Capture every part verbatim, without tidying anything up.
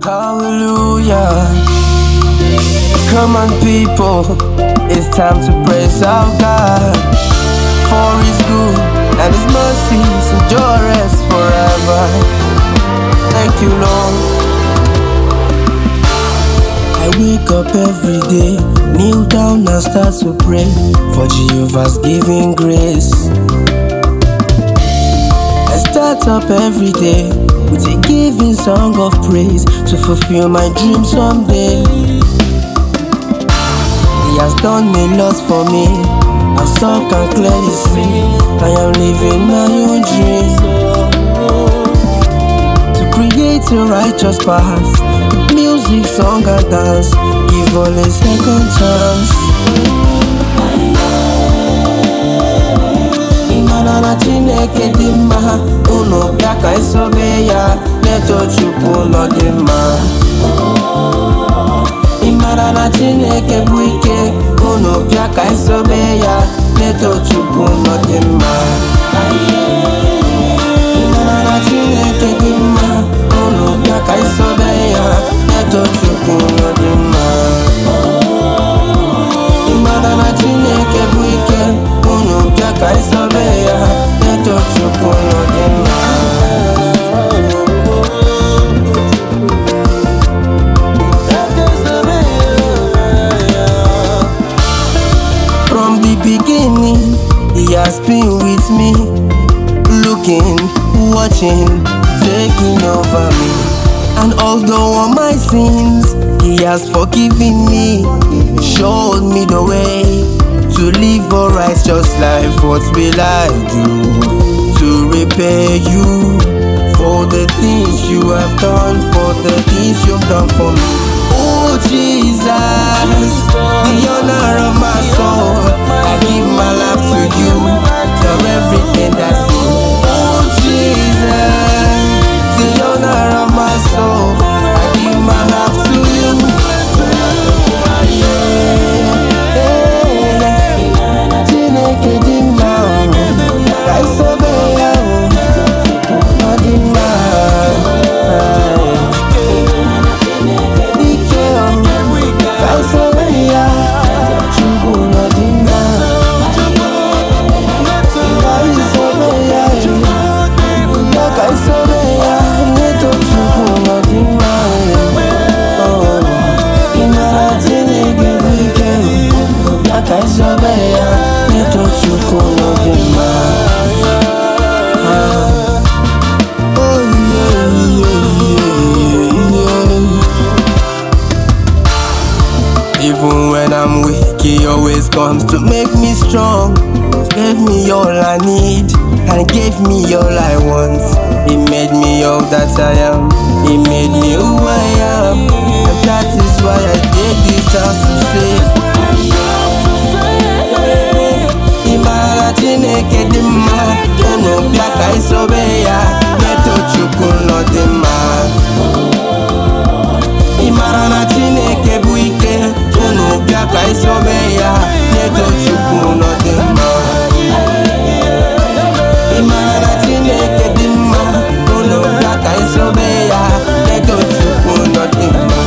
Hallelujah. Come on, people, it's time to praise our God. For His good and His mercies endure us forever. Thank you, Lord. I wake up every day, kneel down and start to pray for Jehovah's giving grace. I start up every day with a giving song of praise to fulfill my dream someday. He has done a lot for me, as some can clearly see. I am living my own dream to create a righteous path, music, song and dance, give all a second chance. Imanana Chineke di mma, unu bịa ka isobe ya, neto Chukwu nọ dị mma. Imanana Chineke bụ ike, unu bịa ka isobe ya, neto Chukwu nọ dị mma. Imanana Chineke di mma, unu bịa ka isobe ya, neto Chukwu nọ dị mma. Imanana Chineke bụ ike, unu bịa ka isobe ya, neto Chukwu nọ dị mma. From the beginning, He has been with me, looking, watching, taking over me. And although all my sins He has forgiven me, showed me the way to live a righteous life. What will I do to repay you for the things you have done, for the things you've done for me? Oh Jesus, the honor of my soul, I give my life to you, for everything that's you. Oh Jesus, the honor of my soul, I give my life to you. Chineke di mma, ka isobe ya, ọ dị mma. Ike o, ka isobe ya, Chukwu nọ dị mma. Ka isobe ya, ka isobe ya, neto Chukwu nọ dị mma. Ịmara Chineke bụ ike, ka isobe ya, neto Chukwu nọ dị mma. Oh yeah, yeah, yeah. Even when I'm weak, He always comes to make me strong. Gave me all I need and gave me all I want. He made me all that I am. He made me who I am, and that is why I take this chance to say, Imara Chineke di mma, unu bịa ka isobe ya, neto Chukwu nọ dị mma. Imara na Chineke bụ ike, unu bịa ka isobe ya, neto Chukwu nọ dị mma. Imara na Chineke di mma, unu bịa ka isobe ya, neto Chukwu nọ dị mma.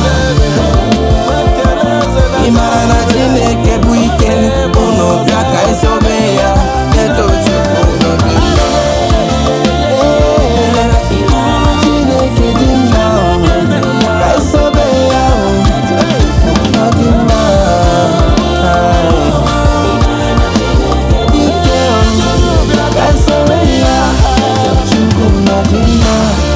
Imara na Chineke bụ ike, unu bịa ka isobe ya, neto Chukwu nọ dị mma. Chineke dị mma, ka isobe ya, nọ dị mma. Ike o, ka isobe ya, Chukwu nọ dị mma.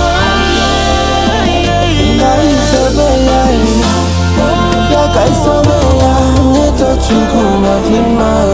Ka isobe ya, ka isobe ya, neto Chukwu nọ dị mma.